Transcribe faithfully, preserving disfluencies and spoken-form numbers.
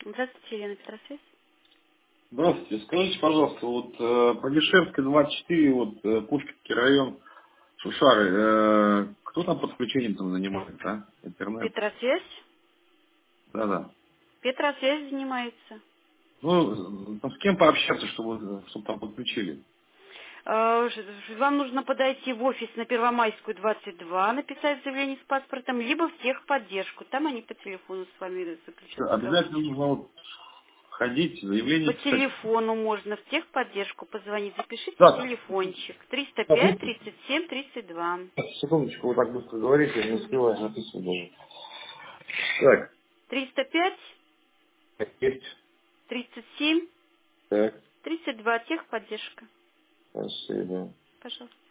Здравствуйте, Елена Петросвязь. Здравствуйте. Скажите, пожалуйста, вот э, по Вишерской двадцать четыре, вот э, Пушкинский район, Шушары, э, кто там подключением там занимается, а? Интернет? Петросвязь. Да-да. Петросвязь занимается. Ну, э, с кем пообщаться, чтобы, чтобы там подключили? Э, ж- Вам нужно подойти в офис на Первомайскую, двадцать два, написать заявление с паспортом, либо в техподдержку. Там они по телефону с вами заключат Обязательно договорчик. нужно вот ходить, заявление По писать. телефону можно в техподдержку позвонить. Запишите Так, телефончик. триста так, пять ну, тридцать семь тридцать два. секундочку, вы так быстро говорите, я не успеваю записывать даже. Так, триста пять так, есть. тридцать семь Так, тридцать два. Техподдержка. спасибо. Пожалуйста.